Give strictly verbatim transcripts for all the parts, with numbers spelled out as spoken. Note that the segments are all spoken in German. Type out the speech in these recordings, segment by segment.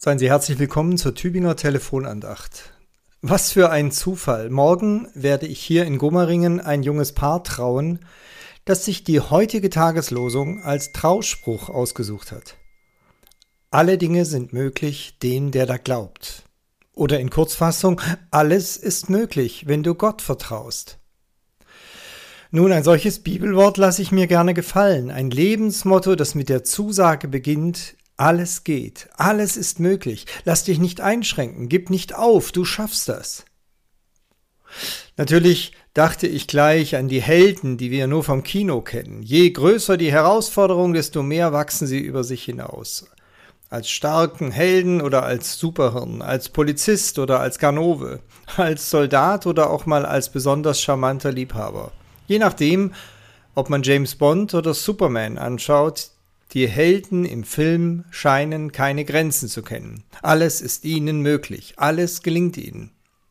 Seien Sie herzlich willkommen zur Tübinger Telefonandacht. Was für ein Zufall. Morgen werde ich hier in Gomaringen ein junges Paar trauen, das sich die heutige Tageslosung als Trauspruch ausgesucht hat. Alle Dinge sind möglich dem, der da glaubt. Oder in Kurzfassung, alles ist möglich, wenn du Gott vertraust. Nun, ein solches Bibelwort lasse ich mir gerne gefallen. Ein Lebensmotto, das mit der Zusage beginnt: Alles geht, alles ist möglich. Lass dich nicht einschränken, gib nicht auf, du schaffst das. Natürlich dachte ich gleich an die Helden, die wir nur vom Kino kennen. Je größer die Herausforderung, desto mehr wachsen sie über sich hinaus. Als starken Helden oder als Superhirn, als Polizist oder als Ganove, als Soldat oder auch mal als besonders charmanter Liebhaber. Je nachdem, ob man James Bond oder Superman anschaut, die Helden im Film scheinen keine Grenzen zu kennen. Alles ist ihnen möglich, alles gelingt ihnen.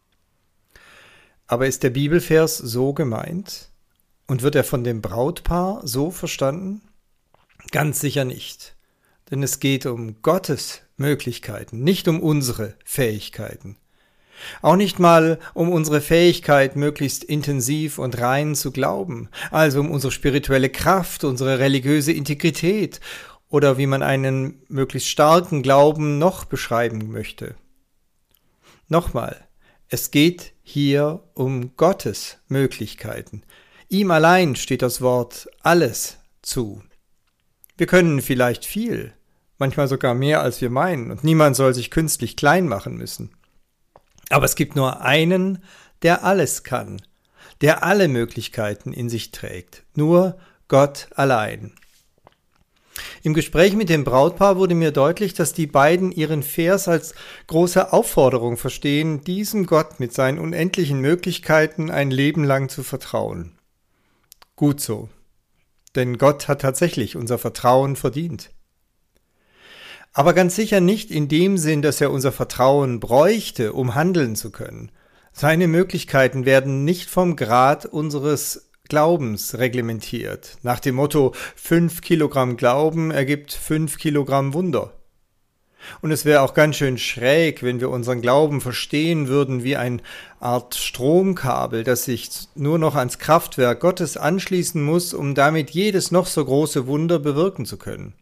Aber ist der Bibelvers so gemeint? Und wird er von dem Brautpaar so verstanden? Ganz sicher nicht. Denn es geht um Gottes Möglichkeiten, nicht um unsere Fähigkeiten. Auch nicht mal um unsere Fähigkeit, möglichst intensiv und rein zu glauben, also um unsere spirituelle Kraft, unsere religiöse Integrität oder wie man einen möglichst starken Glauben noch beschreiben möchte. Nochmal, es geht hier um Gottes Möglichkeiten. Ihm allein steht das Wort alles zu. Wir können vielleicht viel, manchmal sogar mehr als wir meinen, und niemand soll sich künstlich klein machen müssen. Aber es gibt nur einen, der alles kann, der alle Möglichkeiten in sich trägt. Nur Gott allein. Im Gespräch mit dem Brautpaar wurde mir deutlich, dass die beiden ihren Vers als große Aufforderung verstehen, diesem Gott mit seinen unendlichen Möglichkeiten ein Leben lang zu vertrauen. Gut so, denn Gott hat tatsächlich unser Vertrauen verdient. Aber ganz sicher nicht in dem Sinn, dass er unser Vertrauen bräuchte, um handeln zu können. Seine Möglichkeiten werden nicht vom Grad unseres Glaubens reglementiert, nach dem Motto, fünf Kilogramm Glauben ergibt fünf Kilogramm Wunder. Und es wäre auch ganz schön schräg, wenn wir unseren Glauben verstehen würden wie eine Art Stromkabel, das sich nur noch ans Kraftwerk Gottes anschließen muss, um damit jedes noch so große Wunder bewirken zu können.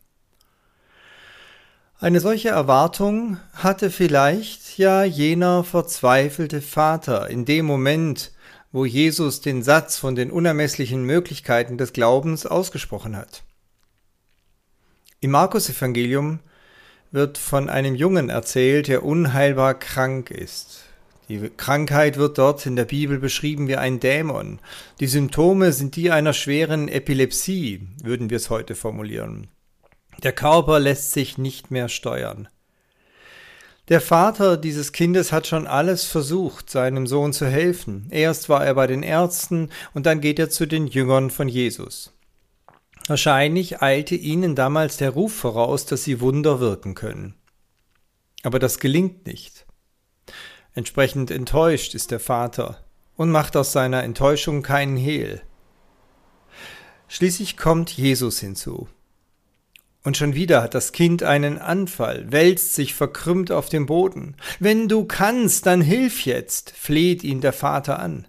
Eine solche Erwartung hatte vielleicht ja jener verzweifelte Vater in dem Moment, wo Jesus den Satz von den unermesslichen Möglichkeiten des Glaubens ausgesprochen hat. Im Markus-Evangelium wird von einem Jungen erzählt, der unheilbar krank ist. Die Krankheit wird dort in der Bibel beschrieben wie ein Dämon. Die Symptome sind die einer schweren Epilepsie, würden wir es heute formulieren. Der Körper lässt sich nicht mehr steuern. Der Vater dieses Kindes hat schon alles versucht, seinem Sohn zu helfen. Erst war er bei den Ärzten und dann geht er zu den Jüngern von Jesus. Wahrscheinlich eilte ihnen damals der Ruf voraus, dass sie Wunder wirken können. Aber das gelingt nicht. Entsprechend enttäuscht ist der Vater und macht aus seiner Enttäuschung keinen Hehl. Schließlich kommt Jesus hinzu. Und schon wieder hat das Kind einen Anfall, wälzt sich verkrümmt auf dem Boden. Wenn du kannst, dann hilf jetzt, fleht ihn der Vater an.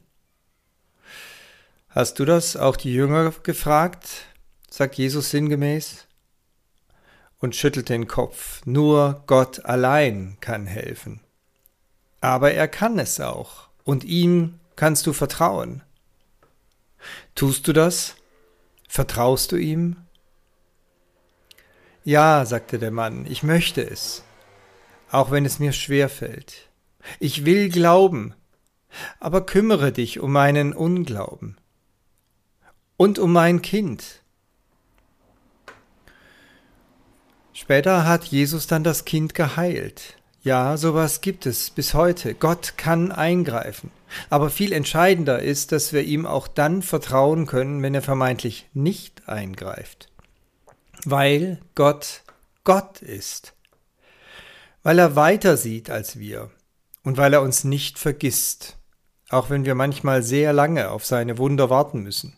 Hast du das auch die Jünger gefragt? Sagt Jesus sinngemäß und schüttelt den Kopf. Nur Gott allein kann helfen. Aber er kann es auch und ihm kannst du vertrauen. Tust du das? Vertraust du ihm? Ja, sagte der Mann, ich möchte es, auch wenn es mir schwerfällt. Ich will glauben, aber kümmere dich um meinen Unglauben und um mein Kind. Später hat Jesus dann das Kind geheilt. Ja, sowas gibt es bis heute. Gott kann eingreifen. Aber viel entscheidender ist, dass wir ihm auch dann vertrauen können, wenn er vermeintlich nicht eingreift. Weil Gott Gott ist, weil er weiter sieht als wir und weil er uns nicht vergisst, auch wenn wir manchmal sehr lange auf seine Wunder warten müssen.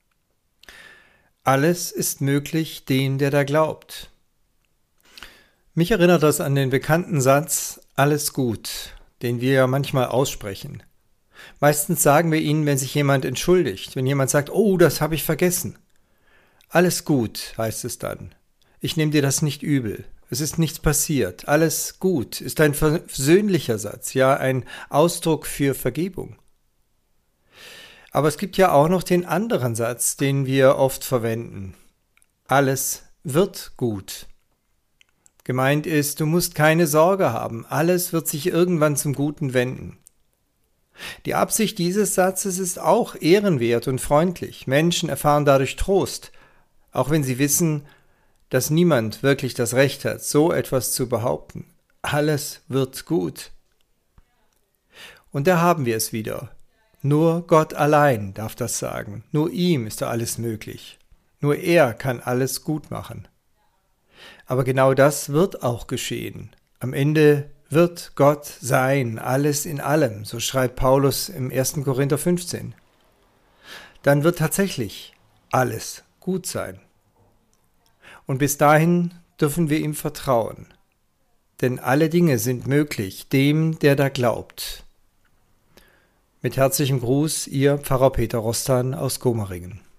Alles ist möglich dem, der da glaubt. Mich erinnert das an den bekannten Satz, alles gut, den wir ja manchmal aussprechen. Meistens sagen wir ihn, wenn sich jemand entschuldigt, wenn jemand sagt, oh, das habe ich vergessen. Alles gut, heißt es dann. Ich nehme dir das nicht übel. Es ist nichts passiert. Alles gut ist ein versöhnlicher Satz, ja ein Ausdruck für Vergebung. Aber es gibt ja auch noch den anderen Satz, den wir oft verwenden. Alles wird gut. Gemeint ist, du musst keine Sorge haben, alles wird sich irgendwann zum Guten wenden. Die Absicht dieses Satzes ist auch ehrenwert und freundlich. Menschen erfahren dadurch Trost, auch wenn sie wissen, dass niemand wirklich das Recht hat, so etwas zu behaupten. Alles wird gut. Und da haben wir es wieder. Nur Gott allein darf das sagen. Nur ihm ist da alles möglich. Nur er kann alles gut machen. Aber genau das wird auch geschehen. Am Ende wird Gott sein, alles in allem, so schreibt Paulus im ersten Korinther fünfzehn. Dann wird tatsächlich alles gut sein. Und bis dahin dürfen wir ihm vertrauen. Denn alle Dinge sind möglich, dem, der da glaubt. Mit herzlichem Gruß, Ihr Pfarrer Peter Rostan aus Gomaringen.